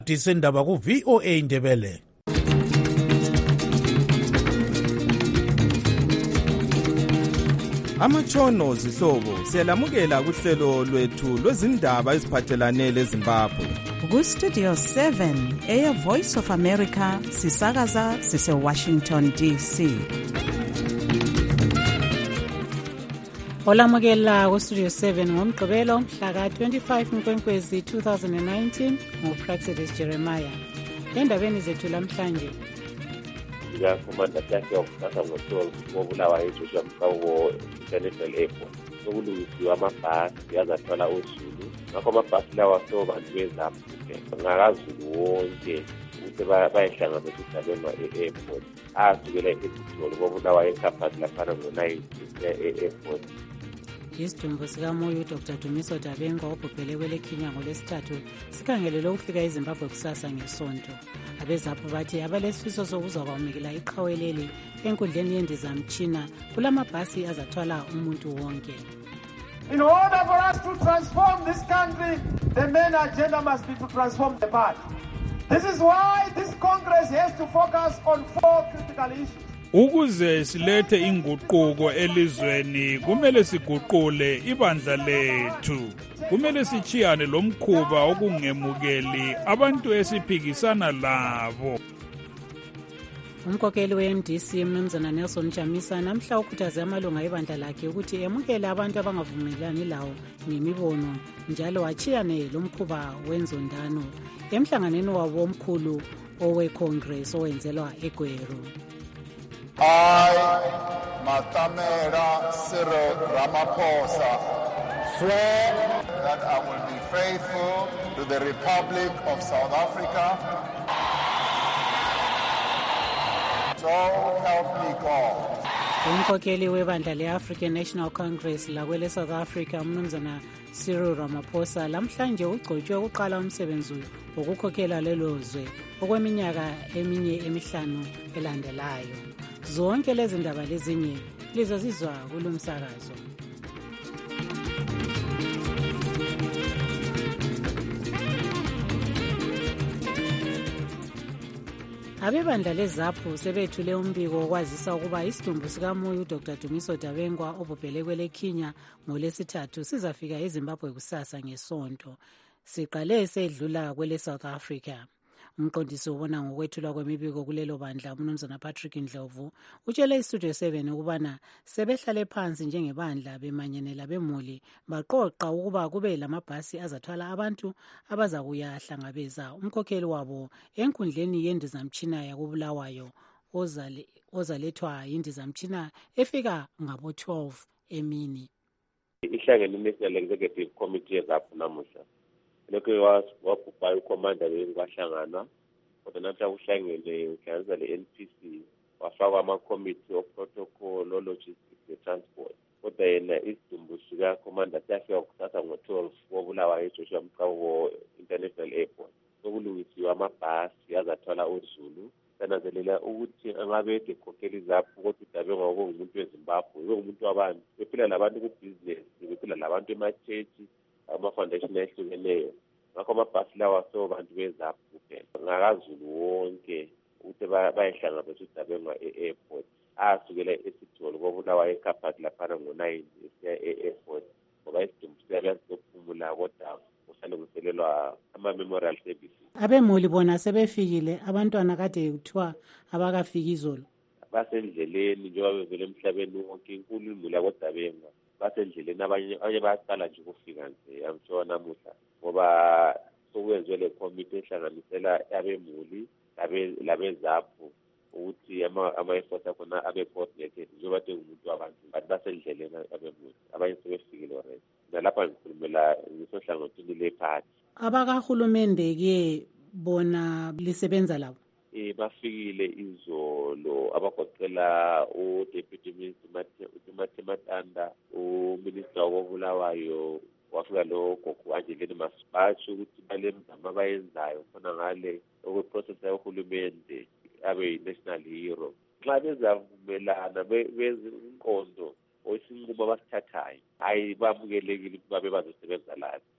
Disendaba ku VOA Ndebele. Amatshono zihlobo siyalamukela kuhlelo lwethu lwezindaba eziphathelane leZimbabwe. Ku Studio 7 Air Voice of America sisakaza sise Washington DC. Olamukela ku Studio 7 ngomgqibelo mhla ka 25 Nkwenkwezi 2019 nguPraxedis Jeremiah. Endabeni zethu lamhlanje Commander Tafi okuthatha ngo-12 wobulawa eJoshua Mkawo International Airport. Sokulungisiwe amabhasi azathwala oZulu. Ngakho amabhasi lawa sobantu bezaphuke ngakazulu wonke ukuthi bayehlanganisa ukudabelwa e-airport. Asukela eSitolo wobulawa eKapati laphana ngo-9 e-airport. Isidumbu sikamoyo Dr. Dumiso Dabengwa obhubhele kweleKenya ngolwesithathu sikhangelele ukufika eZimbabwe kusasa ngesonto. Abezapho bathi abalesifiso sokuzwa kwamukela iqhaweleli enkundleni yendizamtshina kulamabhasi azathwala umuntu wonke. In order for us to transform this country, the main agenda must be to transform the party. This is why this Congress has to focus on 4 critical issues. Ukuze silethe inguquko elizweni kumele siguqule ibandla lethu. Kumele sichiyane lomkhuba okungemukeli abantu esiphikisana labo. Umkhokheli we-NDC Mnumzana Nelson Chamisa namhla ukhuthaze amalunga ebandla lakhe ukuthi emukele abantu abangavumelani lawo ngemibono njalo achiyane lomkhuba wenzondano emhlanganeni wabo omkhulu owe-Congress owenzelwa eGweru. I, Matamela Cyril Ramaphosa, swear that I will be faithful to the Republic of South Africa. So help me God. Umkhokheli webandla le-African National Congress lakwele South Africa Mnumzana Cyril Ramaphosa lamhlanje ugcotshwe ukuqala umsebenzi wokukhokhela lelo zwe okweminyaka emihlanu elandelayo. Zonke lezi ndaba lezinye lizozizwa kulomsakazo. Abebandla lezapho sebethule umbiko wokwazisa ukuba isidumbu sikamoyo Dr. Dumiso Dabengwa obhubhele kweleKenya ngolwesithathu sizafika eZimbabwe kusasa ngesonto. Siqale sedlula kwele South Africa. Umqondisi ubona ngokwethulwa kwemibiko kulelo bandla uMnumzana Patrick Ndlovu utshele iStudio 7 ukubana sebehlale phansi njengebandla bemanyene labemuli baqoqa ukuba kube lamabhasi azathwala abantu abaza kuyahlangabeza umkhokheli wabo enkundleni yendizamtshina yakubulawayo ozalethwa yindizamtshina efika ngabo 12 emini. Ihlangene National Executive Committee yazapho namuhla. Lokho wabhubha uCommander beyikwahlanganwa kodwa namhla kuhlangene uhlanganisa le-NPC wafakwa ama-committee of protocol logistics ne-transport kodwa yena isidumbu sikaCommander Tafi okuthatha ngo-12 wobulawa eJoshua Mkawo International Airport. Sokulungisiwe amabhasi azathwala oZulu sananzelela ukuthi angabe ekhokheli zapho kodwa Dabengwa ngokumuntu weZimbabwe ngokumuntu wabantu bephila labantu ku-business bephila labantu ema-church ama-foundation ehlukeneyo. Ngakho amabhasi lawa sobantu bezapho kuphela ngakazulu wonke ukuthi bayehlangabeza uDabengwa e-airport. Asukela eSitolo wobulawa eKapati laphana ngo-9 e-airport ngoba isidumbu siyaphumula kodwa kusalungiselelwa ama-memorial services. Abemuli bona sebefikile, abantwana kade kuthiwa abakafiki izolo. Basendleleni njengoba bevele emhlabeni wonke inkulu imuli yakoDabengwa. Basendleleni abanye bayaqala nje ukufika nje amthola namuhla ngoba sokwenziwe le committee ehlanganisela abemuli labezapho ukuthi ama-efforts akhona abe-coordinated njengoba ngumuntu wabantu but basendleleni abemuli abanye sebefikile already. Nalapha ngikhulumela ngisohlangothini lephathi. Abakahulumende-ke bona lisebenza labo? Bafikile izolo abagoqela uDeputy Minister Matanda, uMinister wobulawayo wafika lo gogo Angelina Masbashi ukuthi balemzamo abayenzayo khona ngale okweprocess yohulumende abe national hero. Nxa bezavumelana benze inqondo oyisinqumo abasithathayo hayi bamukelekile ukuthi babe bazosebenza lapha.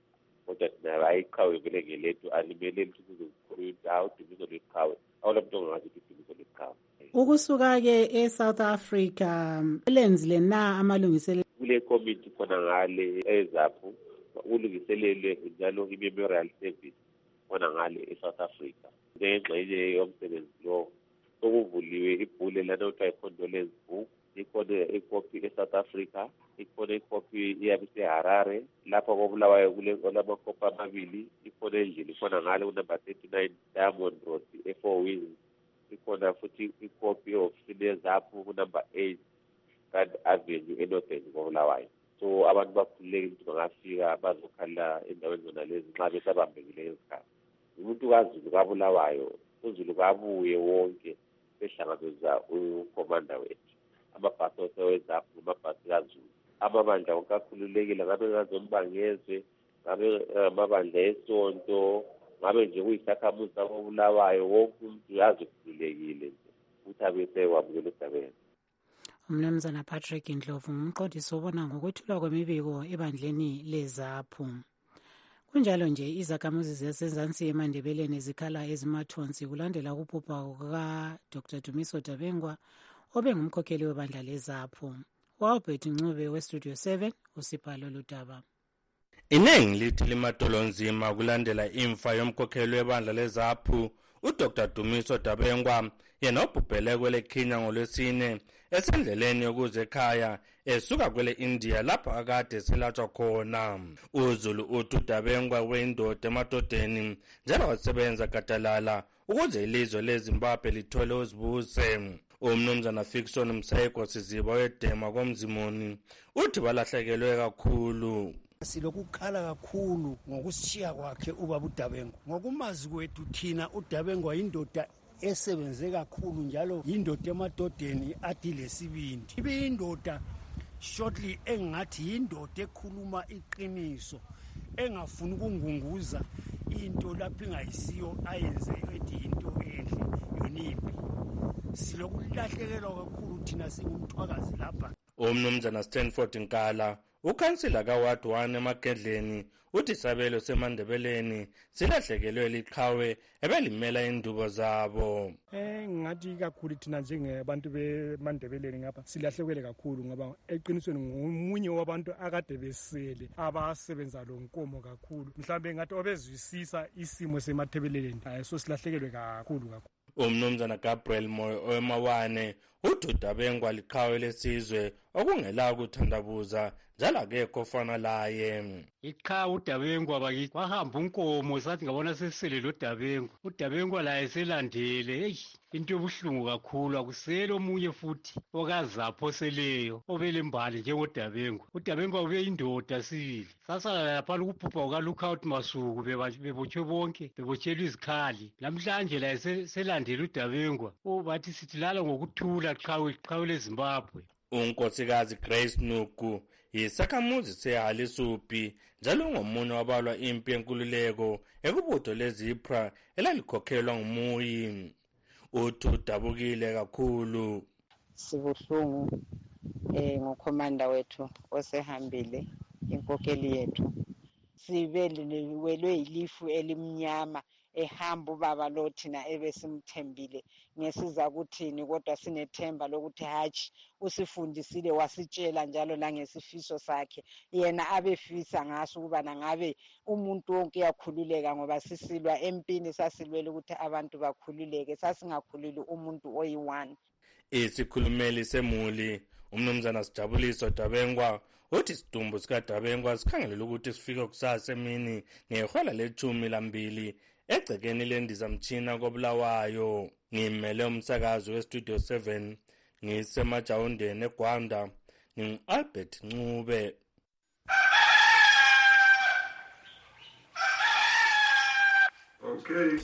kodwa thina ayiqhawe vele ngelethu alimeleli ukuthi kuzokukhulunywa ukuthi hawu udumiso lweqhawe awula muntu ongazi ukuthi udumiso lweqhawe. Ukusuka-ke eSouth Africa elenzile na amalungiselelo kule committee khona ngale ezapho ulungiselelwe njalo i-memorial service khona ngale eSouth Africa ngengxenye yomsebenzi lo okuvuliwe ibhule lana kuthiwa i-condolence book ikhona ikopi eSouth Africa ikhona ikopi iyabe iseHarare lapho kobulawayo kulamakopi amabili ikhona endlini ikhona ngale kunumber 39 Diamond Road e4 Wheels ikhona futhi ikopi ofisini ezapho kunumber 8 God Avenue eNorthern kobulawayo. So abantu bakhululeke ukuthi bangafika bazokhala endaweni zona lezi nxa besabambekile ezikhathi. Umuntu kaZulu kabulawayo uZulu kabuye wonke behlangabeza ukomanda wethu amabhasi osewezapho amabhasi kaZulu amabandla wonke akhululekile ngabe ngazombangezwe ngabe amabandla esonto ngabe nje kuyisakhamuzi abobulawayo wonke umuntu yazi ukhululekile nje ukuthi abese wamukela uDabengwa. Umnumzana Patrick Ndlovu ngumqondisi obona ngokwethulwa kwemibiko ebandleni lezaphu. Kunjalo nje izakhamuzi zasezansi eMandebeleni zikhala ezimathonsi kulandela ukubhubha kuka-Dr. Dumiso Dabengwa obengumkhokheli webandla lezaphu. Wawubhethi Ncube weStudio 7 usibhalo ludaba. Inengi lithi limadolonzima kulandela imfa yomkhokheli webandla lezaphu uDr. Dumiso Dabengwa yena obhubhele kwele Kenya ngolwesine esendleleni yokuze ekhaya esuka kwele India lapho akade selatshwa khona. uZulu uthi uDabengwa weyindoda emadodeni njalo wasebenza gadalala ukuze ilizwe leZimbabwe lithole uzibuse. Umnumzana Fickson Msayeko Siziba wedema komzimoni uthi balahlekelwe kakhulu. Silokukhala kakhulu ngokushiya kwakhe ubaba uDabengwa. Ngokumazi kwethu thina uDabengwa indoda esebenze kakhulu njalo indoda emadodeni athi lesibindi. Ibindoda shortly engathi indoda ekhuluma iqiniso engafuni ukungunguza into lapho ingayisiyo ayenze ethi into enhle yonimbi. Silokulahlekelwa kakhulu thina singumthwakazi lapha. Umnumzana Stanford Nkala ukhansila kaWard 1 eMagedleni uthi isabelo seMandebeleni silahlekelwe liqhawe ebelimela indubo zabo. Ngathi kakhulu thina njengabantu beMandebeleni ngapha silahlekelwe kakhulu ngoba eqinisweni ngomunye wabantu akade besele abasebenza lo nkomo kakhulu. Mhlambe ngathi obezwisisa isimo seMathebeleni. So silahlekelwe kakhulu. Umnumzana Gabriel Moyo owemawane uthi uDabengwa liqhawe lesizwe okungela ukuthandabuza njalo akekho fana laye. Iqhawe uDabengwa bakithi wahamba unkomo sathi ngabona sesele lo Dabengwa. uDabengwa laye selandele into yobuhlungu kakhulu akusele omunye futhi okazapho seleyo obelembali njengoDabengwa. uDabengwa ube indoda sibili. Sasala lapha ukubhubha ukaLookout Masuku bebotshwe bonke bebotshelwa izikhali. Namhlanje laye selandele uDabengwa. Bathi sithi lala ngokuthula qhawe leZimbabwe. Unkosikazi Grace Nuku yisakhamuzi seHalisupi njalo ngomunye wabalwa impi yenkululeko ekubutho leZipra elalikhokhelwa ngumuyi. Uthi udabukile kakhulu. Sibuhlungu ngokhomanda wethu osehambile inkokheli yethu. Sibelwe ilifu elimnyama ehamba ubaba lo thina ebesimthembile ngesiza kuthini kodwa sinethemba lokuthi hatshi usifundisile wasitshela njalo la ngesifiso sakhe yena abefisa ngaso ukuba ngabe umuntu wonke yakhululeka ngoba sisilwa empini sasilwela ukuthi abantu bakhululeke sasingakhululi umuntu oyi1. Isikhulumeli semuli umnumzana Sijabuliso Dabengwa uthi isidumbu sikaDabengwa sikhangelela ukuthi sifike kusasa emini ngehola le-12 egcekeni lendizamtshina kobulawayo. Ngimele umsakazi weStudio 7 ngisemajawundeni eGwanda ngingu-Albert Ncube. Okay.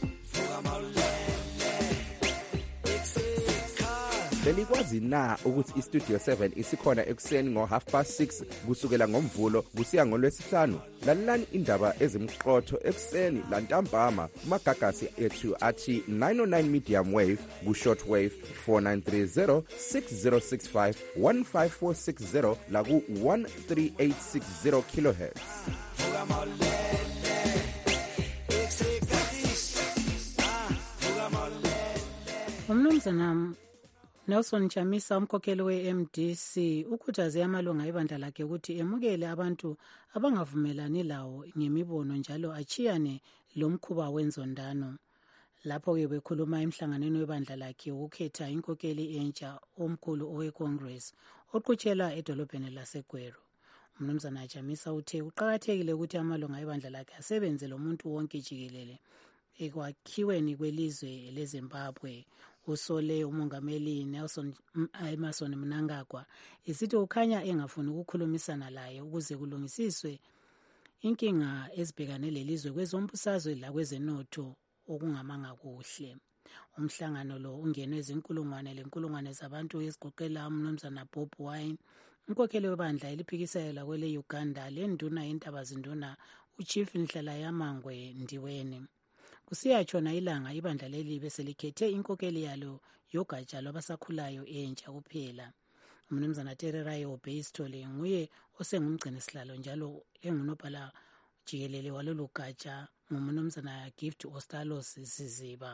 Belikwazi na ukuthi iStudio 7 isikhona ekuseni ngo6:30 kusukela ngomvulo kusiya ngolwesihlanu? Lalelani indaba ezimqotho ekuseni lantambama kumagagasi ethu athi 909 medium wave ku-short wave 4930 6065 15460 laku 13860 kilohertz. Umnumzana Nelson Chamisa, umkhokheli we-MDC, ukhuthaze amalunga ebandla lakhe ukuthi emukele abantu abangavumelani lawo ngemibono njalo achiyane lomkhuba wenzondano. Lapho-ke bekhuluma emhlanganweni webandla lakhe ukukhetha inkokeli entsha omkhulu owe-Congress oqhutshelwa edolobheni laseGweru. Umnumzana Chamisa uthe kuqakathekile ukuthi amalunga ebandla lakhe asebenze lomuntu wonke jikelele ekwakhiweni kwelizwe leZimbabwe. Usole umongameli Nelson Emerson Mnangagwa isithi ukhanya engafuni ukukhulumisana laye ukuze kulungisiswe inkinga ezibhekane lelizwe kwezombusazwe lakwezenotho okungamanga kuhle. Umhlangano lo ungenwe izinkulungwane zabantu ezigoqela umnumzana Bob Wine, unkokheli webandla eliphikisayo lakwele Uganda lenduna yentabazinduna uChief Nhlayamangwe Ndiweni. Kusiyatshona ilanga ibandla leli beselikhethe inkokeli yalo yogatsha lwabasakhulayo entsha kuphela. Umnumzana Tererayo Obeyistole nguye osengumgcinisihlalo njalo engunobhala jikelele walolu gatsha ngumnumzana Gift Ostalos Siziba.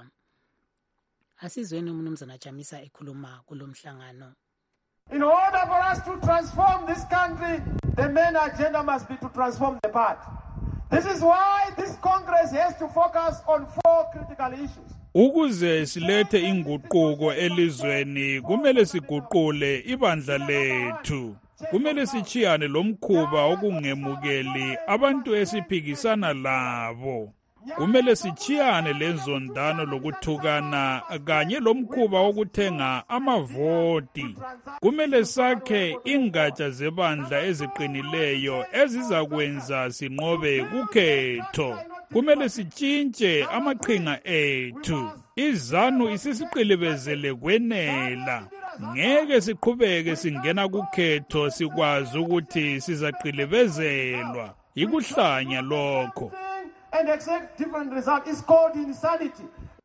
Asizweni umnumzana Chamisa ekhuluma kulomhlangano. In order for us to transform this country, the main agenda must be to transform the party. This is why this Congress has to focus on 4 critical issues. Ukuze silethe inguquko elizweni kumele siguqule ibandla lethu. Kumele sichiyane lomkhuba okungemukeli abantu esiphikisana labo. Kumele sichiyane lenzondano lokuthukana kanye lomkhuba wokuthenga amavoti. Kumele sakhe ingatsha zebandla eziqinileyo ezizakwenza sinqobe kukhetho. Kumele sitshintshe amaqhinga ethu. IZANU isisiqilibezele kwenela. Ngeke siqhubeke singena kukhetho sikwazi ukuthi sizaqilibezelwa. Ikuhlanya lokho. And accept different result is called insanity.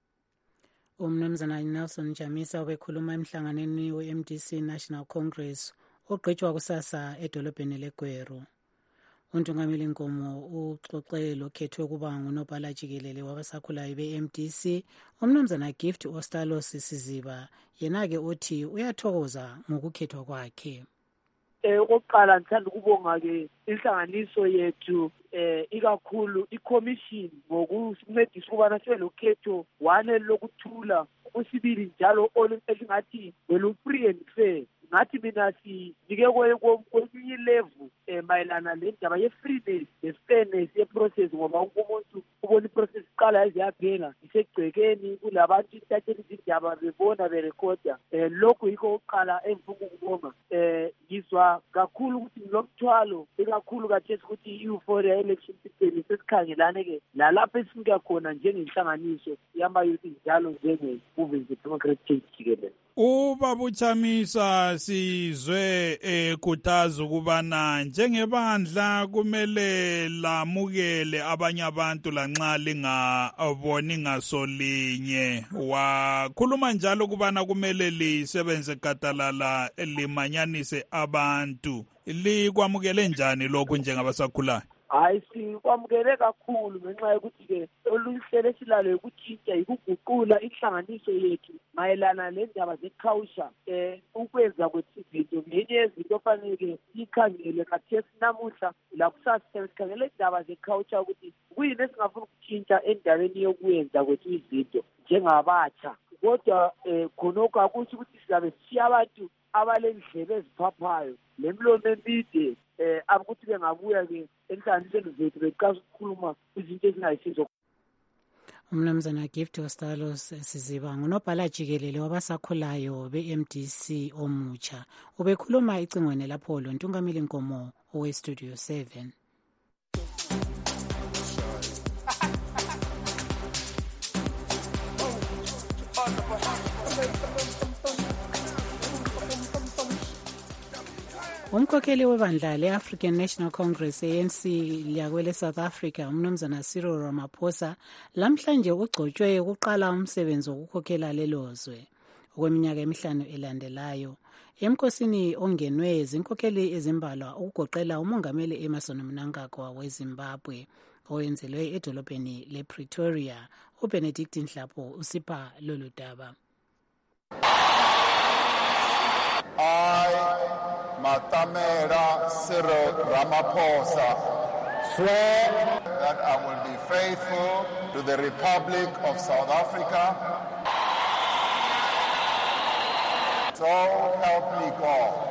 Umnumzana Nelson Chamisa ubekhuluma emhlanganweni we-MDC National Congress ogqitshwa kusasa edolobheni leGweru. Untungameli Nkomo uxoxe lokhethwe kuba ngunobhala jikelele wabasakhulayo be-MDC umnumzana Gift Ostalos Siziba, yena-ke uthi uyathokoza ngokukhethwa kwakhe. Okokuqala ngithanda ukubonga-ke inhlanganiso yethu ikakhulu i-commission ngokusincedisa ukubana sibe lokhetho wane lokuthula, okwesibili njalo elingathi welu-free and fair. Ngathi mina sinike kweminye level mayelana lendaba ye-freeness ne-fairness ye-process, ngoba wonke umuntu ubona i-process iqala yaze yaphela isegcekeni kulabantu ithathela izindaba bebona berekhoda. Lokhu yikho okokuqala engifuna ukubonga. Ngizwa kakhulu ukuthi ngilomthwalo ekakhulu kathesi ukuthi i-euphoria election system sesikhangelane-ke lalapho esifika khona njengenhlanganiso yamayouth njalo njenge-Movement Democratic Change jikelele. Ubaba Chamisa sizwe ekhuthaza ukubana njengebandla kumele lamukele abanye abantu lanxa lingaboni ngasolinye. Wakhuluma njalo ukubana kumele lisebenze gadalala limanyanise abantu. Likwamukele njani lokho njengabasakhulayo? Hayi, sikwamukele kakhulu ngenxa yokuthi-ke oluhlelo esilalo yokutshintsha yikuguqula inhlanganiso yethu mayelana nendaba ze-culture, ukwenza kwethu izinto. Ngenye yezinto ofanele siyikhangele kathesi namuhla lakusasa sikhangele indaba ze-culture ukuthi kuyini esingafuna ukutshintsha endaweni yokwenza kwethu izinto njengabatsha. Kodwa khonokho akusho ukuthi sizabe sishiya abantu abalendlebe eziphaphayo lemlomo emide ukuthi bengabuya-ke enhlanganisweni zethu beqasa ukukhuluma izinto ezingayisizo. Umnumzana Gift Ostalos Siziba ngunobhala jikelele wabasakhulayo be-MDC omutsha. Ubekhuluma icingweni lapho lo Ntungameli Nkomo owe-Studio 7. Umkhokheli webandla le-African National Congress ANC liyakwele South Africa umnumzana Cyril Ramaphosa lamhlanje ugcotshwe ukuqala umsebenzi wokukhokhela lelozwe okweminyaka emihlanu elandelayo. emkhosini ongenwe zinkokheli ezimbalwa ukugoqela umongameli Emmerson Mnangagwa weZimbabwe owenzelwe edolobheni lePretoria. uBenedict Nhlapho usipha lolu daba. I, Matamela Cyril Ramaphosa, swear that I will be faithful to the Republic of South Africa. So help me God.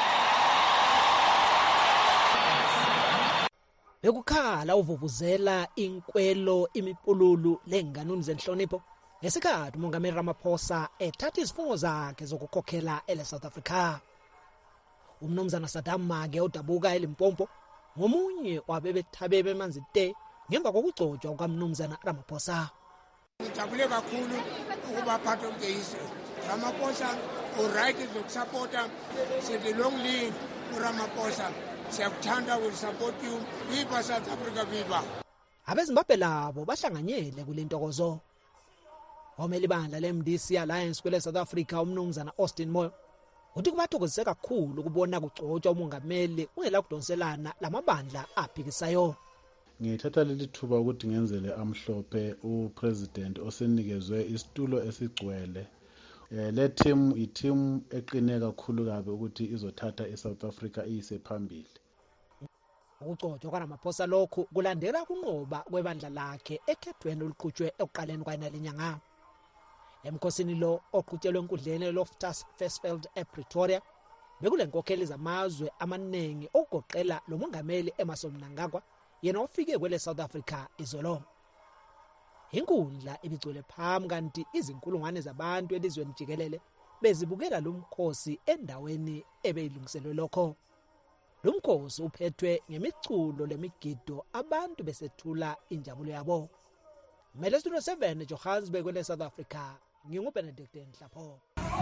Bekukhala uvuvuzela inkwelo imipululu lenganuni zenhlonipho ngesikhathi umongameli Ramaphosa ethatha izifungo zakhe zokukhokhela South Africa. Umnumzana Saddam Mage udabuka eLimpopo ngomunye wabebethabebe emanzite ngemva kokugcotshwa kukamnumzana Ramaphosa. Ngijabule kakhulu ukuba part of the history. Ramaphosa uright zokusupporta the long lead uRamaphosa. Siyakuthanda, will support you. Viva South Africa, viva. Abezimbabwe labo bahlanganyele kulentokozo. Omeli bandla leMDC Alliance kwele South Africa umnumzana Austin Moyo uthi kubathokozise kakhulu ukubona kugcotshwa umongameli ungela kudonselana lamabandla aphikisayo. Ngithatha leli thuba ukuthi ngenzele amhlophe upresident osenikezwe isitulo esigcwele. Le team i-team eqine kakhulu kabe ukuthi izothatha eSouth Africa iyise phambili. Ukugcotshwa kwaRamaphosa lokhu kulandela kunqoba kwebandla lakhe ekhethweni oluqhutshwe ekuqaleni kwalenyanga. Emkhosini lo oqhutshelwe enkundleni Loftus Versfeld ePretoria bekulenkokheli zamazwe amaningi okugoqela lo mongameli Emmerson Mnangagwa yena ofike kwele South Africa izolo. Inkundla ibigcwele phambi kanti izinkulungwane zabantu elizweni jikelele bezibukela lo mkhosi endaweni ebeyilungiselwe lokho. Lo mkhosi uphethwe ngemiculo lemigido abantu besethula injabulo yabo. Mele Studio 7 Johannesburg kwele South Africa. NginguBenedict Nhlapho.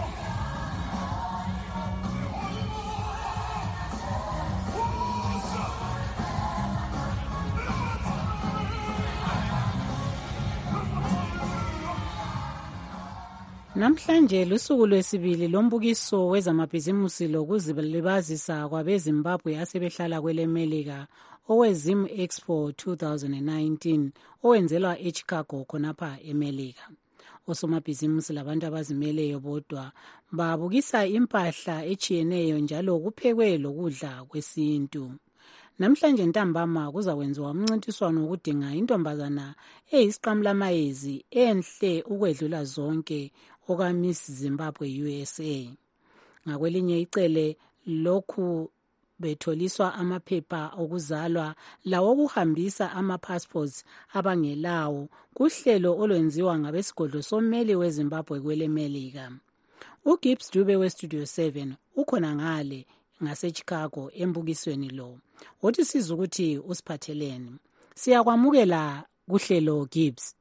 Namhlanje lusuku lwesibili lombukiso wezamabhizimusi lokuzilibazisa kwabeZimbabwe asebehlala kweleMelika oweZim Expo 2019 owenzelwa eChicago khonapha eMelika. Osomabhizimusi labantu abazimeleyo bodwa babukisa impahla echiyeneyo njalo kuphekwe lokudla kwesintu. Namhlanje ntambama kuzakwenziwa umncintiswano wokudinga intombazana eyisiqamulamayezi enhle ukwedlula zonke okaMiss Zimbabwe USA. Ngakwelinye icele lokhu betholiswa amaphepha okuzalwa lawo okuhambisa ama-passports abangelawo kuhlelo olwenziwa ngabesigodlo sommeli weZimbabwe kweleMelika. uGibbs Dube weStudio 7 ukhona ngale ngaseChicago embukisweni lo. Wothi siza ukuthi usiphatheleni. Siyakwamukela kuhlelo Gibbs.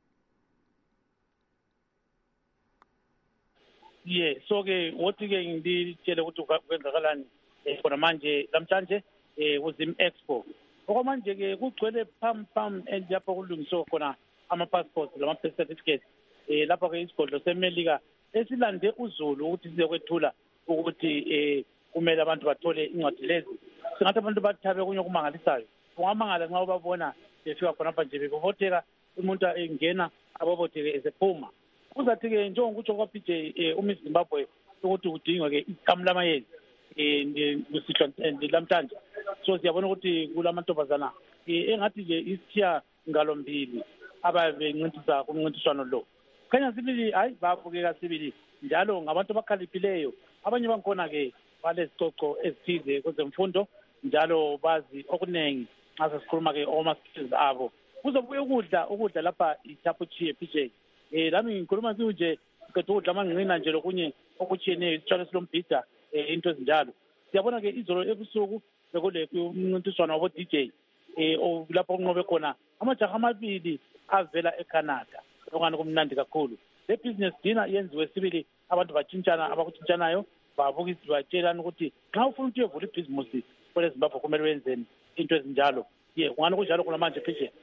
So ke wothi ke ngitshele ukuthi kwenzakalani khona manje namhlanje uZim Expo. Okwamanje ke kugcwele pam lapho kulungiswa khona ama-passports lama-birth certificates lapho ke isigodlo seMelika esilande uZulu ukuthi sizokwethula ukuthi kumele abantu bathole incwadi lezi. Singathi abantu bathabe kunye okumangalisayo. Ungamangala nxa ubabona befika khonapha nje bebobotheka umuntu engena abobotheke esephuma. Kuzathi-ke njengokutsho kwa-PJ uMiss Zimbabwe ukuthi kudingwe-ke isiqamulamayezi kusihlo namhlanje. So siyabona ukuthi kulamantombazana engathi nje isithiya ngalombili ababencintisa kumncintiswano lo. Khanya sibili hayi babukeka sibili njalo ngabantu abakhaliphileyo. Abanye bankhona-ke balezicoco ezithize kwezemfundo njalo bazi okuningi nxa sesikhuluma-ke oma-skills abo. Kuzobuye ukudla lapha ithapuchiye PJ. Lami ngikhuluma nje qeda ukudla amanqina nje lokunye okuchiyeneyo isitshalo silombhida into ezinjalo. Siyabona-ke izolo ebusuku bekule umncintiswano wabo-DJ lapho kunqobe khona amajaha amabili avela eCanada. Lokungani kumnandi kakhulu. Le business dinner yenziwe sibili abantu batshintshana abakutshintshanayo babukisi batshelana ukuthi nxa ufuna ukuthi uyevula ibhizimusi kwele Zimbabwe kumele wenzeni into ezinjalo. Kungani kunjalo khona manje phesheya.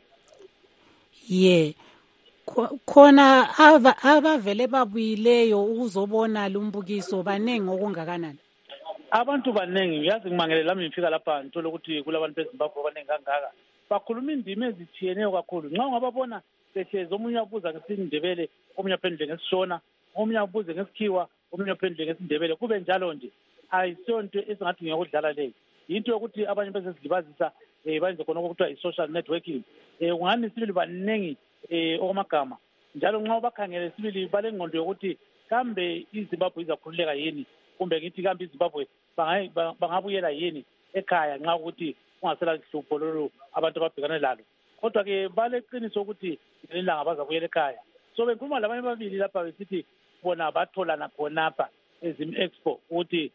Khona abavele babuyileyo ukuzobona lumbukiso banengi okungakanani. abantu baningi yazi ngimangele lami ngifika lapha ngithola ukuthi kulabantu beZimbabwe abaningi kangaka bakhuluma indima ezithiyeneyo kakhulu nxa ungababona behlezi omunye abuza ngesindebele omunye aphendule ngesishona omunye abuze ngesikhiwa omunye aphendule ngesindebele kube njalo nje ayisiyo nto esingathi ngiyokudlala leyo yinto yokuthi abanye besezilibazisa bayenze khona okuthiwa i-social networking ungani sibili baningi okwamagama njalo nxa ubakhangele sibili balengqondo yokuthi kambe iZimbabwe izakhululeka yini kumbe ngithi kambe iZimbabwe bangabuyela yini ekhaya nxa ukuthi kungasela hlupho lolu abantu ababhekane lalo kodwa-ke baleqiniso ukuthi ngelilanga bazabuyela ekhaya so bengikhuluma labanye babili lapha besithi bona batholana khonapha ezim-expo ukuthi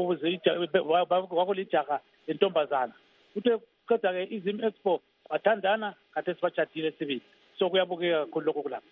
kwakulijaha lentombazana kuthe qeda-ke izim-expo bathandana kade sibajadile sibili so kuyabukeka kakhulu lokho kulapha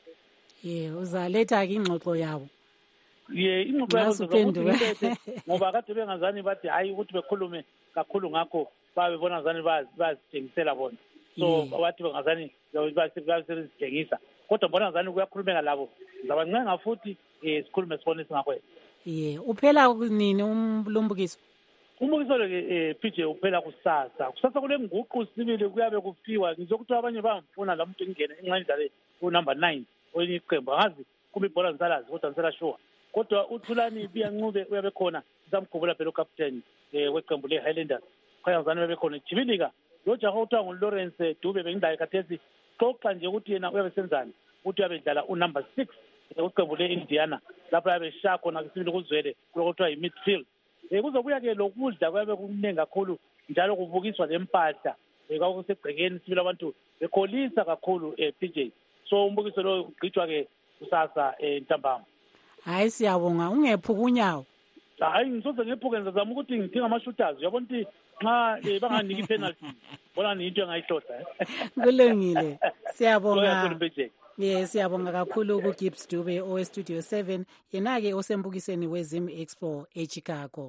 uzaletha-ke ingxoxo yabo ingxoxo yabo ngoba kade bengazani bathi hhayi ukuthi bekhulume kakhulu ngakho babebona ngazani bazithengisela bona so bathi bengazani basebenzithengisa kodwa mbona ngazani kuyakhulumeka labo ngizabancenga futhi sikhulume sibone singakwenza uphela nini lombukiso umbukiso-ke PJ uphela kusasa kule nguqu sibili kuyabe kufiwa ngizokuthi abanye bamfuna la muntu ingene enqanidlale unumber 9 olinye iqembu angazi kuba ibhola ngisalazi kodwa ngisela-sure kodwa uThulani Biyancube uyabe khona ngisamkhumbula phela ukapteni weqembu le-Highlanders khayazani bebe khona jibilika lo jaha othiwa nguLawrence Dube bengilaye khathesi xoxa nje ukuthi yena uyabe senzani ukuthi uyabe dlala unumber 6 weqembu le-Indiana lapho yabe sha khona sibili kuzwele kulokuthiwa yi-midfield kuzobuya-ke lokudla kuyabe kuningi kakhulu njalo kubukiswa lempahla kwakusegcekeni sibili abantu bekholisa kakhulu PJ so umbukiso lo ugqitshwa-ke kusasa ntambama hayi siyabonga ungephuka unyawo hayi ngisoze ngephuke ngizazama ukuthi ngidinga ama-shooters uyabona ukuthi nxa banganiki i-penalty bona niyinto engayihloda kulungile siyabonga siyabonga kakhulu kuGibbs Dube owestudio 7 yena-ke osembukisweni wezim expo eChicago.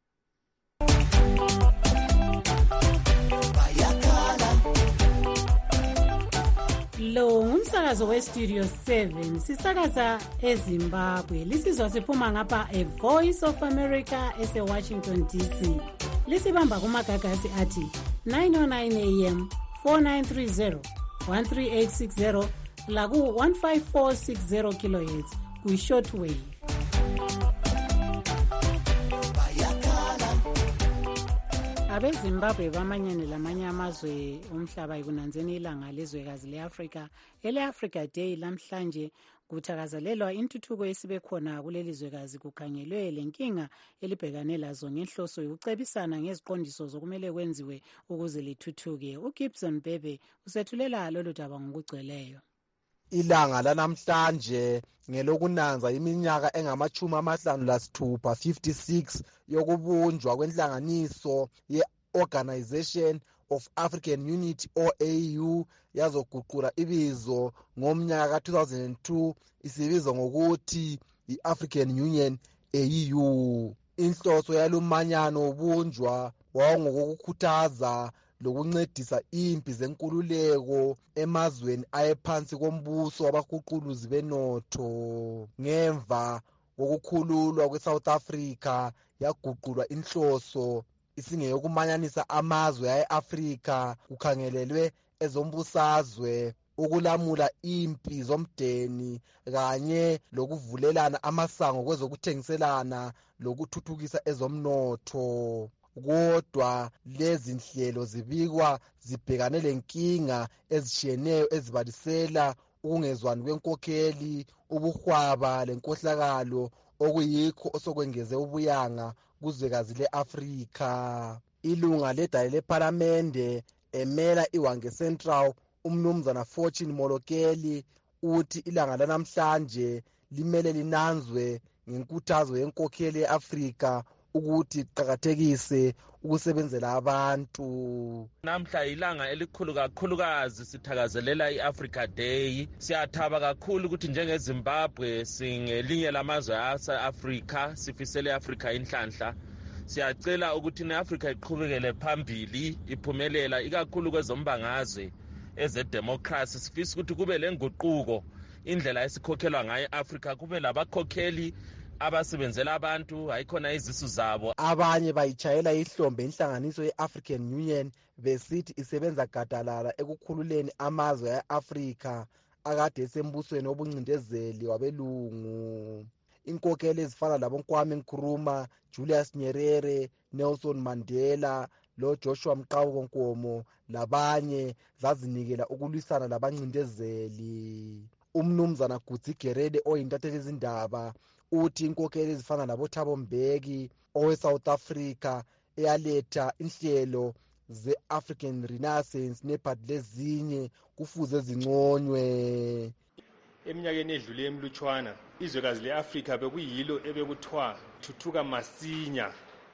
Lo ngumsakazo westudio 7 sisakaza eZimbabwe lisizwa siphuma ngapha eVoice of America eseWashington DC lisibamba kumagagasi athi 909 AM 4930 13860 laku 15460 kilohertz ku-shortwave. abeZimbabwe bamanyene lamanye amazwe omhlaba ekunanzeni ilanga lezwekazi le-Afrika ele-Africa Day lamhlanje kuthakazelelwa intuthuko esibe khona kuleli zwekazi kukhangelwe lenkinga elibhekane lazo ngenhloso yokucebisana ngeziqondiso zokumele kwenziwe ukuze lithuthuke. uGibson Bebe usethulela lolu daba ngokugcweleyo. Ilanga lanamhlanje ngelokunanza iminyaka engama-56 56 yokubunjwa kwenhlanganiso ye-Organization of African Unity OAU yazoguqula ibizo ngomnyaka ka-2002 isibizwa ngokuthi i-African Union AU. Inhloso yalumanyano wobunjwa wawungokukhuthaza lokuncedisa impi zenkululeko emazweni ayephansi kombuso wabahuquluzi benotho. Ngemva kokukhululwa kweSouth Africa yaguqulwa inhloso isingeyokumanyanisa amazwe aye-Afrika kukhangelelwe ezombusazwe, ukulamula impi zomdeni kanye lokuvulelana amasango kwezokuthengiselana lokuthuthukisa ezomnotho. Kodwa lezi nhlelo zibikwa zibhekane lenkinga ezishiyeneyo ezibalisela ukungezwani kwenkokheli, ubuhwaba lenkohlakalo okuyikho osokwengeze ubuyanga kuzwekazi le-Afrika. Ilunga ledale lephalamende emela iWange Central umnumzana Fortune Molokeli uthi ilanga lanamhlanje limele linanzwe ngenkuthazo yenkokheli ye-Afrika ukuthi qakathekise ukusebenzela abantu. Namhla ilanga elikhulu kakhulukazi sithakazelela i-Africa Day. Siyathaba kakhulu ukuthi njengeZimbabwe singelinye lamazwe ase-Afrika sifisele i-Afrika inhlanhla. Siyacela ukuthi ne-Afrika iqhubekele phambili iphumelela ikakhulu kwezombangazwe ezedemocracy. Sifisa ukuthi kube lenguquko indlela esikhokhelwa ngayo i-Afrika, kube labakhokheli abasebenzela abantu hayikhona izisu zabo. Abanye bayitshayela ihlombe inhlanganiso ye-African Union besithi isebenza gadalala ekukhululeni amazwe e-Afrika akade esembusweni obuncindezeli wabelungu. Inkokeli ezifana laboNkwame Nkrumah, Julius Nyerere, Nelson Mandela loJoshua Mqawu Nkomo labanye zazinikela ukulwisana labancindezeli. Umnumzana Gutsi Gerede oyintatheli izindaba uthi inkokeli ezifana laboThabo Mbeki owe-South Africa eyaletha inhlelo ze-African Renaissance nebhadi lezinye kufuze zinconywe. Eminyakeni edlule emlutshwana izwekazi le-Afrika bekuyilo ebekuthiwa thuthuka masinya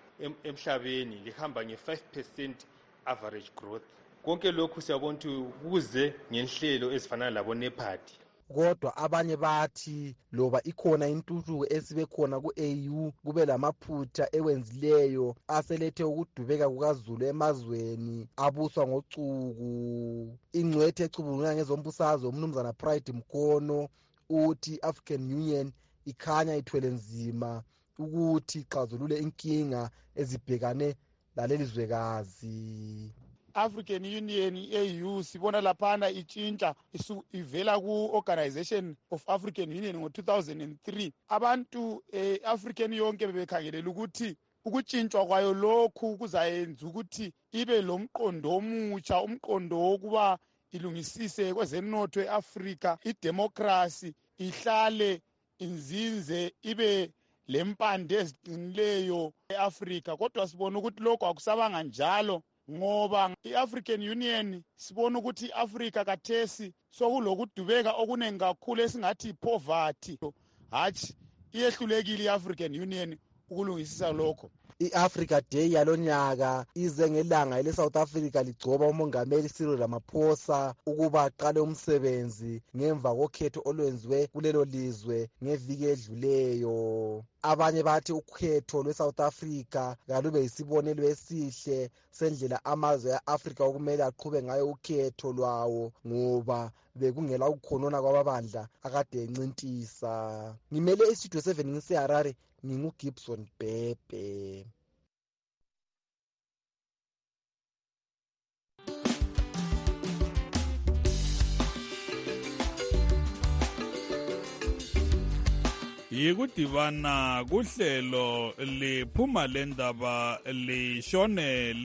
emhlabeni lihamba nge-5% average growth. Konke lokhu siyabona ukuthi kuze ngenhlelo ezifana labo NEPAD. Kodwa abanye bathi loba ikhona intuthuko esibe khona ku-AU kube lamaphutha ewenzileyo aselethe ukudubeka kukaZulu emazweni abuswa ngocuku. Ingcwethe ecubungula ngezombusazwe umnumzana Pride Mkhono uthi African Union ikhanya ithwele nzima ukuthi ixazulule inkinga ezibhekane laleli zwekazi. African Union AU sibona laphana itshintsha ivela ku-Organization of African Union ngo-2003. Abantu African yonke bebekhangelela ukuthi ukutshintshwa kwayo lokhu kuzayenza ukuthi ibe lomqondo omutsha, umqondo wokuba ilungisise kwezenotho e-Afrika, idemocracy ihlale inzinze ibe lempande eziqinileyo e-Afrika. Kodwa sibona ukuthi lokho akusabanga njalo ngoba i-African Union sibona ukuthi i-Afrika kathesi sokulokudubeka okuningi kakhulu esingathi i-poverty. Hatshi iyehlulekile i-African Union ukulungisisa lokho. I-Africa Day yalonyaka ize ngelanga ele-South Africa ligcoba umongameli Cyril Ramaphosa ukuba aqale umsebenzi ngemva kokhetho olwenziwe kulelo lizwe ngeviki edluleyo. Abanye bathi ukhetho lwe-South Africa kalube yisibonelo esihle sendlela amazwe e-Afrika okumele aqhube ngayo ukhetho lwawo ngoba bekungela ukukhonona kwababandla akade encintisa. Ngimele iStudio 7 ngiseHarare, nginguGibson Bhebhe. Yikudibana kuhlelo liphuma lendaba lishone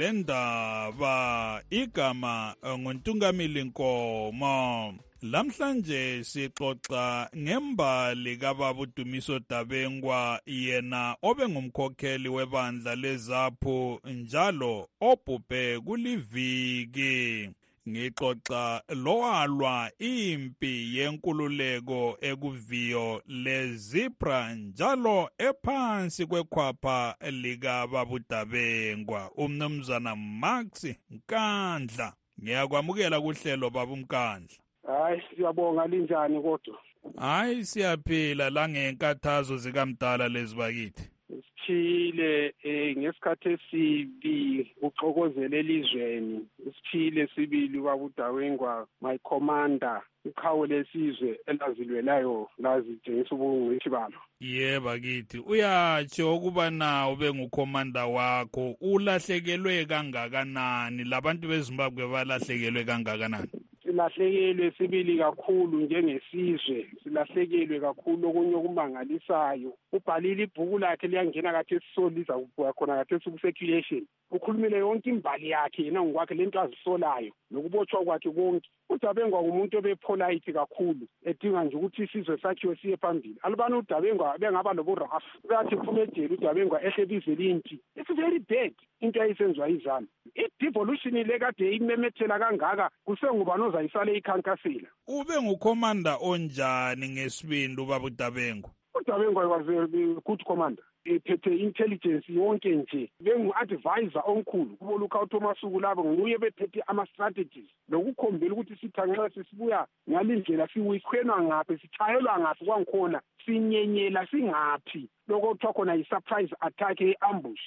lendaba igama nguNtungamili Nkomo. Lamhlanje sixoxa ngembali kaBaba uDumiso Dabengwa yena obengumkhokheli webandla leZAPHU njalo obhubhe kuliviki. Ngixoxa lowalwa impi yenkululeko ekuviyo leZipra njalo ephansi kwekhwapha likaBaba uDabengwa umnumzana Max Nkandla. Ngiyakwamukela kuhlelo Baba uMkandla. Hayi siyabonga linjani kodwa? Hayi siyaphila la ngenkathazo zikaMdala lezibakithi. Sithile ngesikhathi esibi uxokozela elizweni. Sithile sibili Baba uDabengwa my commander iqhawe lesizwe elazilwelayo lazitshengisa ubungcwethi balo. Yebo kithi uyatsho ukuba na ube ngukhomanda wakho ulahlekelwe kangakanani labantu beZimbabwe balahlekelwe kangakanani? Silahlekelwe sibili kakhulu njengesizwe, silahlekelwe kakhulu okunye okumangalisayo. Ubhalile ibhuku lakhe liyangena kathesi soliza kubuya khona kathesi ku-circulation. Ukhulumile yonke imbali yakhe yena ngokwakhe lento azisolayo nokubotshwa kwakhe konke. uDabengwa ngumuntu obepolite kakhulu edinga nje ukuthi isizwe sakhiwe siye phambili. Alubani uDabengwa bengaba loburaf bathi kuphume ejele uDabengwa ehle bize linti. It's very bad into ayisenziwa izana. I-devolution le kade imemethela kangaka kusengubani ozayisale ikhankasela. Ube ngukhomanda onjani ngesibindi Baba uDabengwa? uDabengwa was a good commander. Ephethe intelligence yonke nje bengu-advisor omkhulu kubo Lukhawu Thomas kulabo nguye bephethe ama-strategies lokukhombela ukuthi sithi nxa sesibuya ngalindlela siwikhwenwa ngaphi sithayelwa ngaphi kwangikhona sinyenyela singaphi lokho kuthiwa khona yi-surprise attack e-ambush.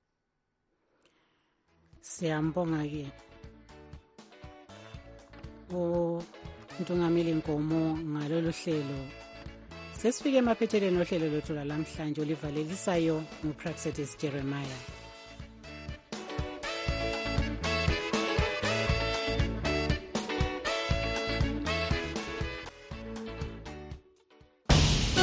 Siyambonga-ke uNtungamili Nkomo ngalolu hlelo sesifike emaphethelweni ohlelo lwethu lwalamhlanje olivalelisayo ngupraxetis Jeremiah.